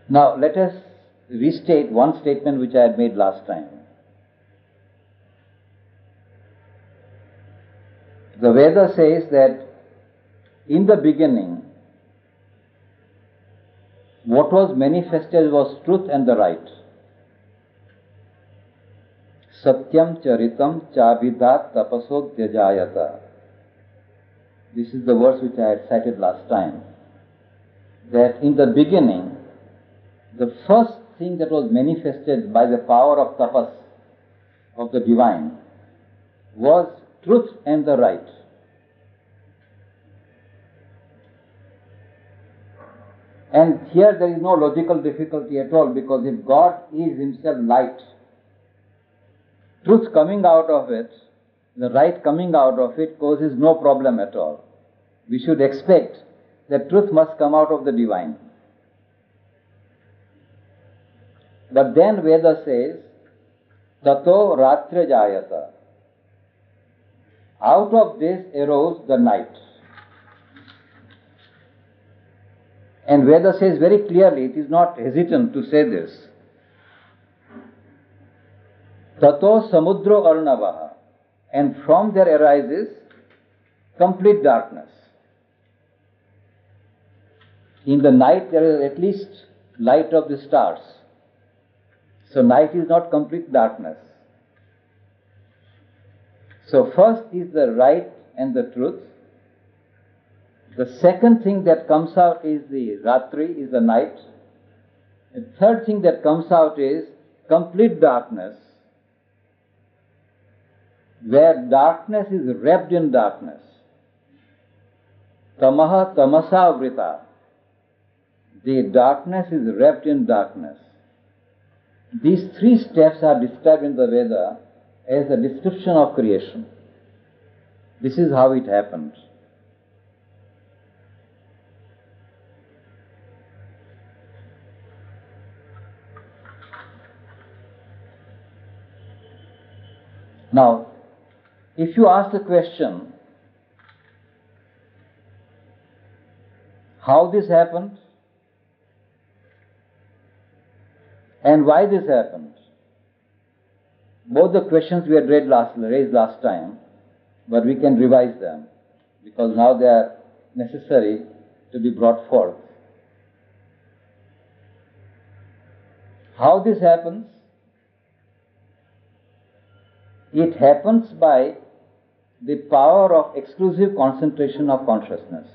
Now let us restate one statement which I had made last time. The Veda says that in the beginning, what was manifested was truth and the right. Satyam charitam chabhidat tapasodyajayata. This is the verse which I had cited last time. That in the beginning, the first thing that was manifested by the power of tapas, of the divine, was truth and the right. And here there is no logical difficulty at all, because if God is himself light, truth coming out of it, the right coming out of it, causes no problem at all. We should expect that truth must come out of the divine. But then Veda says, Tato Ratra Jayata. Out of this arose the night. And Veda says very clearly, it is not hesitant to say this. Tato Samudro Arnavaha. And from there arises complete darkness. In the night there is at least light of the stars. So night is not complete darkness. So first is the right and the truth. The second thing that comes out is the Ratri, is the night. The third thing that comes out is complete darkness, where darkness is wrapped in darkness. Tamaha tamasa vrita. The darkness is wrapped in darkness. These three steps are described in the Veda as a description of creation. This is how it happened. Now, if you ask the question, how this happened and why this happened, both the questions we had raised last time, but we can revise them because now they are necessary to be brought forth. How this happens? It happens by the power of exclusive concentration of consciousness.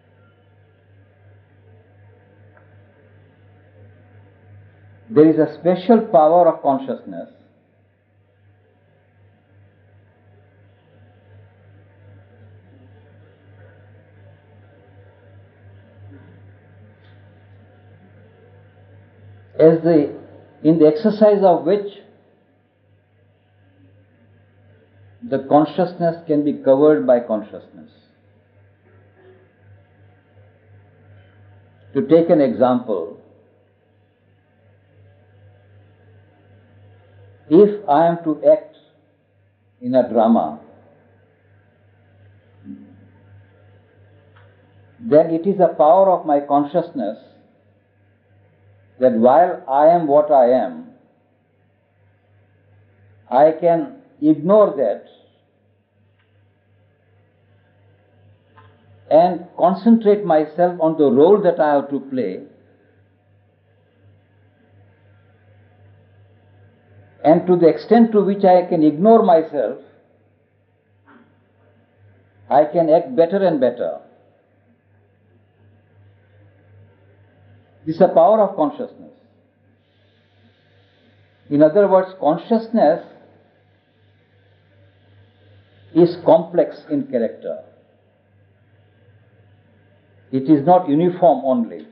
There is a special power of consciousness in the exercise of which the consciousness can be covered by consciousness. To take an example, if I am to act in a drama, then it is a power of my consciousness that while I am what I am, I can ignore that and concentrate myself on the role that I have to play, and to the extent to which I can ignore myself, I can act better and better. This is the power of consciousness. In other words, consciousness is complex in character. It is not uniform only.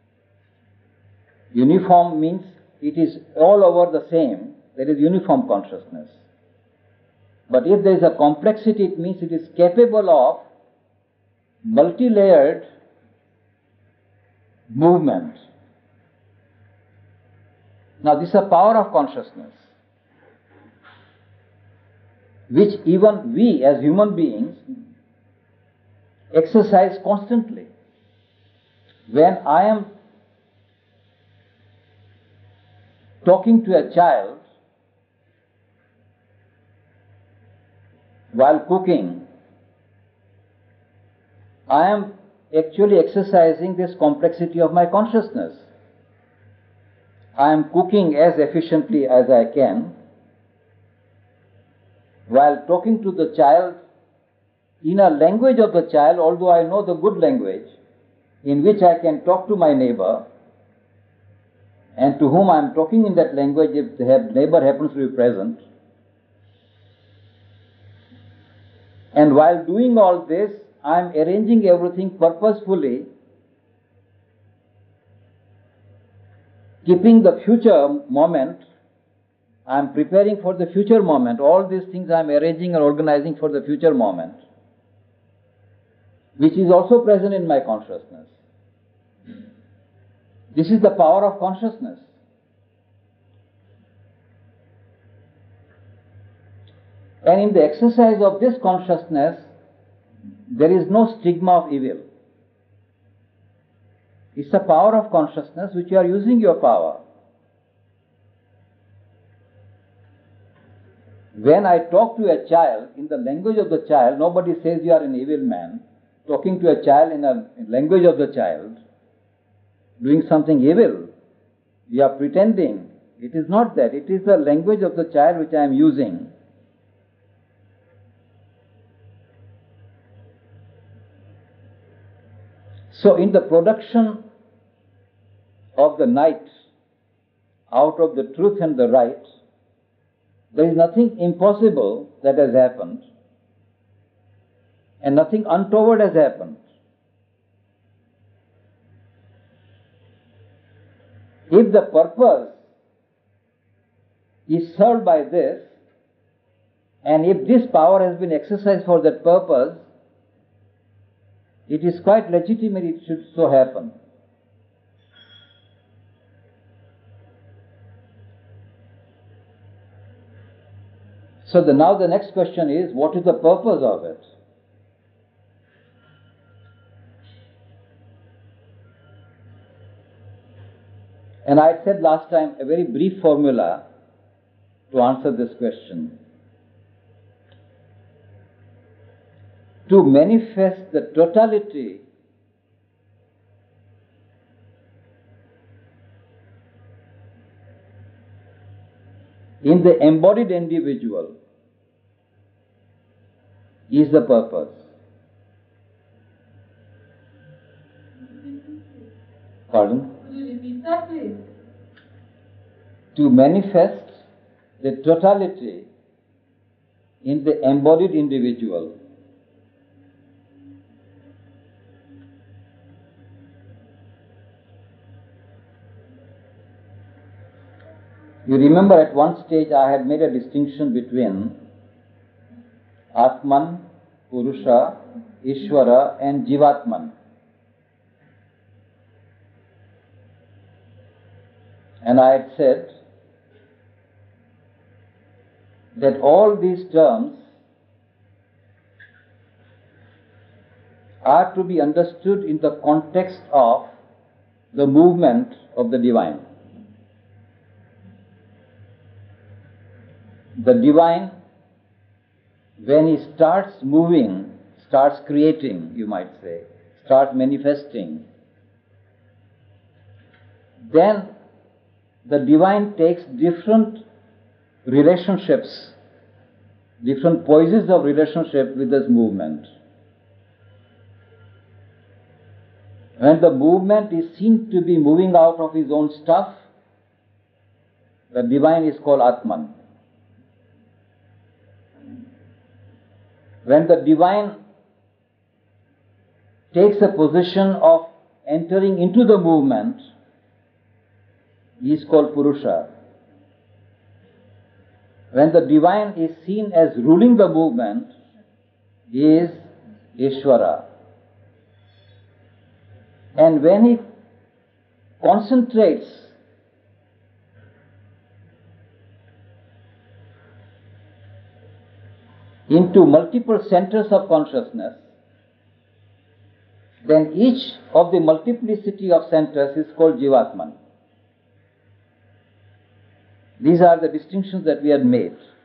Uniform means it is all over the same. That is uniform consciousness. But if there is a complexity, it means it is capable of multi-layered movement. Now this is a power of consciousness, which even we as human beings exercise constantly. When I am talking to a child while cooking, I am actually exercising this complexity of my consciousness. I am cooking as efficiently as I can while talking to the child in a language of the child, although I know the good language, in which I can talk to my neighbor, and to whom I am talking in that language if the neighbor happens to be present. And while doing all this, I am arranging everything purposefully, keeping the future moment. I am preparing for the future moment. All these things I am arranging and organizing for the future moment, which is also present in my consciousness. This is the power of consciousness. And in the exercise of this consciousness, there is no stigma of evil. It's the power of consciousness which you are using your power. When I talk to a child in the language of the child, nobody says you are an evil man. Talking to a child in the language of the child, doing something evil, we are pretending. It is not that. It is the language of the child which I am using. So in the production of the night, out of the truth and the right, there is nothing impossible that has happened, and nothing untoward has happened. If the purpose is served by this, and if this power has been exercised for that purpose, it is quite legitimate it should so happen. So now the next question is, what is the purpose of it? And I said last time a very brief formula to answer this question. To manifest the totality in the embodied individual is the purpose. Pardon? Could you repeat that, please? To manifest the totality in the embodied individual. You remember at one stage I had made a distinction between Atman, Purusha, Ishvara and Jivatman. And I had said that all these terms are to be understood in the context of the movement of the divine. The divine, when he starts moving, starts creating, you might say, starts manifesting, then the divine takes different relationships, different poises of relationship with this movement. When the movement is seen to be moving out of his own stuff, the divine is called Atman. When the divine takes a position of entering into the movement, he is called Purusha. When the divine is seen as ruling the movement, he is Ishvara. And when he concentrates into multiple centers of consciousness, then each of the multiplicity of centers is called Jivatman. These are the distinctions that we had made.